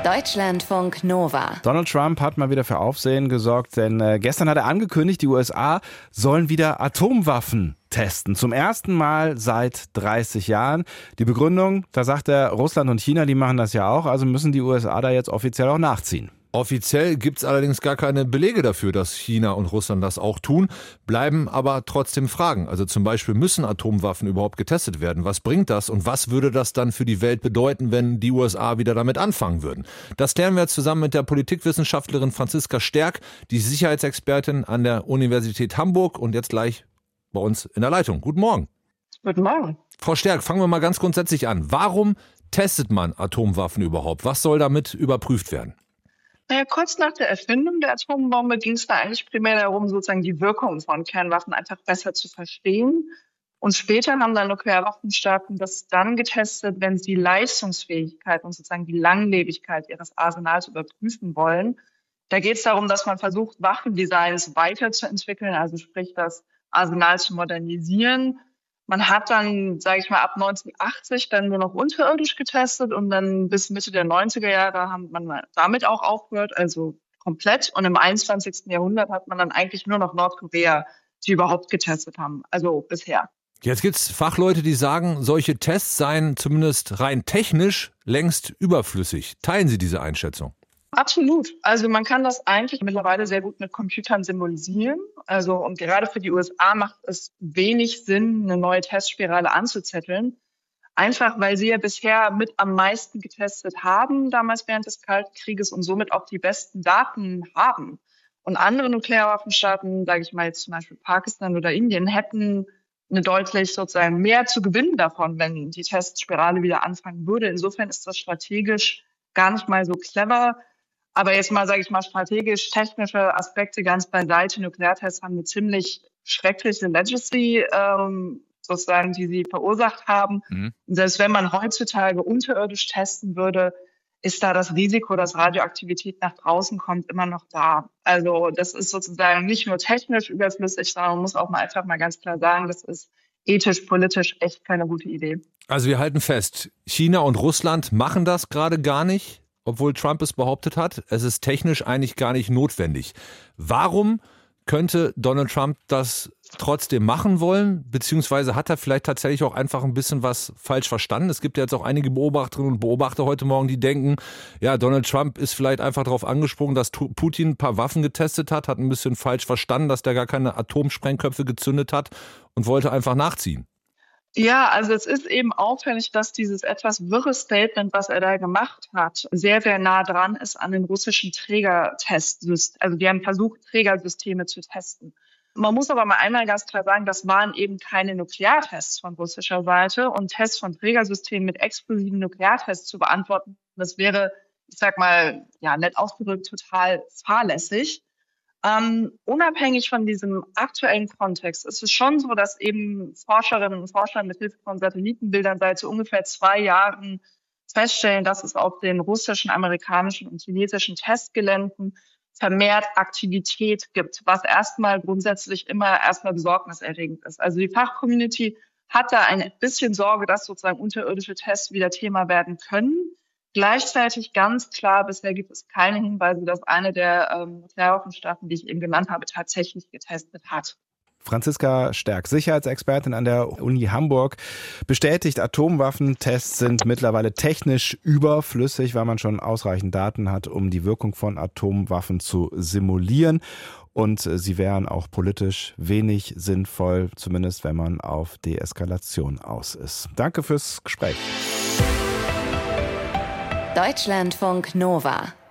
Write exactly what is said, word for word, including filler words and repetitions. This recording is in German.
Deutschlandfunk Nova. Donald Trump hat mal wieder für Aufsehen gesorgt, denn äh, gestern hat er angekündigt, die U S A sollen wieder Atomwaffen testen. Zum ersten Mal seit dreißig Jahren. Die Begründung, da sagt er, Russland und China, die machen das ja auch, also müssen die U S A da jetzt offiziell auch nachziehen. Offiziell gibt es allerdings gar keine Belege dafür, dass China und Russland das auch tun, bleiben aber trotzdem Fragen. Also zum Beispiel, müssen Atomwaffen überhaupt getestet werden? Was bringt das und was würde das dann für die Welt bedeuten, wenn die U S A wieder damit anfangen würden? Das klären wir jetzt zusammen mit der Politikwissenschaftlerin Franziska Sterk, die Sicherheitsexpertin an der Universität Hamburg und jetzt gleich bei uns in der Leitung. Guten Morgen. Guten Morgen. Frau Sterk, fangen wir mal ganz grundsätzlich an. Warum testet man Atomwaffen überhaupt? Was soll damit überprüft werden? Naja, kurz nach der Erfindung der Atombombe ging es da eigentlich primär darum, sozusagen die Wirkung von Kernwaffen einfach besser zu verstehen. Und später haben dann Nuklearwaffenstaaten das dann getestet, wenn sie die Leistungsfähigkeit und sozusagen die Langlebigkeit ihres Arsenals überprüfen wollen. Da geht es darum, dass man versucht, Waffendesigns weiterzuentwickeln, also sprich das Arsenal zu modernisieren. Man hat dann, sage ich mal, ab neunzehnhundertachtzig dann nur noch unterirdisch getestet und dann bis Mitte der neunziger Jahre haben man damit auch aufgehört, also komplett. Und im einundzwanzigsten Jahrhundert hat man dann eigentlich nur noch Nordkorea, die überhaupt getestet haben, also bisher. Jetzt gibt's Fachleute, die sagen, solche Tests seien zumindest rein technisch längst überflüssig. Teilen Sie diese Einschätzung? Absolut. Also man kann das eigentlich mittlerweile sehr gut mit Computern symbolisieren. Also und gerade für die U S A macht es wenig Sinn, eine neue Testspirale anzuzetteln. Einfach weil sie ja bisher mit am meisten getestet haben, damals während des Kalten Krieges und somit auch die besten Daten haben. Und andere Nuklearwaffenstaaten, sage ich mal jetzt zum Beispiel Pakistan oder Indien, hätten eine deutlich sozusagen mehr zu gewinnen davon, wenn die Testspirale wieder anfangen würde. Insofern ist das strategisch gar nicht mal so clever. Aber jetzt mal, sage ich mal, strategisch-technische Aspekte ganz beiseite. Nukleartests haben eine ziemlich schreckliche Legacy, ähm, sozusagen, die sie verursacht haben. Mhm. Und selbst wenn man heutzutage unterirdisch testen würde, ist da das Risiko, dass Radioaktivität nach draußen kommt, immer noch da. Also das ist sozusagen nicht nur technisch überflüssig, sondern man muss auch mal einfach mal ganz klar sagen, das ist ethisch, politisch echt keine gute Idee. Also wir halten fest, China und Russland machen das gerade gar nicht, obwohl Trump es behauptet hat. Es ist technisch eigentlich gar nicht notwendig. Warum könnte Donald Trump das trotzdem machen wollen? Beziehungsweise hat er vielleicht tatsächlich auch einfach ein bisschen was falsch verstanden? Es gibt ja jetzt auch einige Beobachterinnen und Beobachter heute Morgen, die denken, ja, Donald Trump ist vielleicht einfach darauf angesprungen, dass Putin ein paar Waffen getestet hat, hat ein bisschen falsch verstanden, dass der gar keine Atomsprengköpfe gezündet hat und wollte einfach nachziehen. Ja, also es ist eben auffällig, dass dieses etwas wirre Statement, was er da gemacht hat, sehr, sehr nah dran ist an den russischen Trägertestsystemen. Also die haben versucht, Trägersysteme zu testen. Man muss aber mal einmal ganz klar sagen, das waren eben keine Nukleartests von russischer Seite. Und Tests von Trägersystemen mit explosiven Nukleartests zu beantworten, das wäre, ich sag mal, ja, nett ausgedrückt, total fahrlässig. Ähm, unabhängig von diesem aktuellen Kontext ist es schon so, dass eben Forscherinnen und Forscher mit Hilfe von Satellitenbildern seit so ungefähr zwei Jahren feststellen, dass es auf den russischen, amerikanischen und chinesischen Testgeländen vermehrt Aktivität gibt, was erstmal grundsätzlich immer erstmal besorgniserregend ist. Also die Fachcommunity hat da ein bisschen Sorge, dass sozusagen unterirdische Tests wieder Thema werden können. Gleichzeitig ganz klar, bisher gibt es keine Hinweise, dass eine der ähm, Nuklearwaffenstaaten, die ich eben genannt habe, tatsächlich getestet hat. Franziska Sterk, Sicherheitsexpertin an der Uni Hamburg, bestätigt, Atomwaffentests sind mittlerweile technisch überflüssig, weil man schon ausreichend Daten hat, um die Wirkung von Atomwaffen zu simulieren. Und sie wären auch politisch wenig sinnvoll, zumindest wenn man auf Deeskalation aus ist. Danke fürs Gespräch. Deutschlandfunk Nova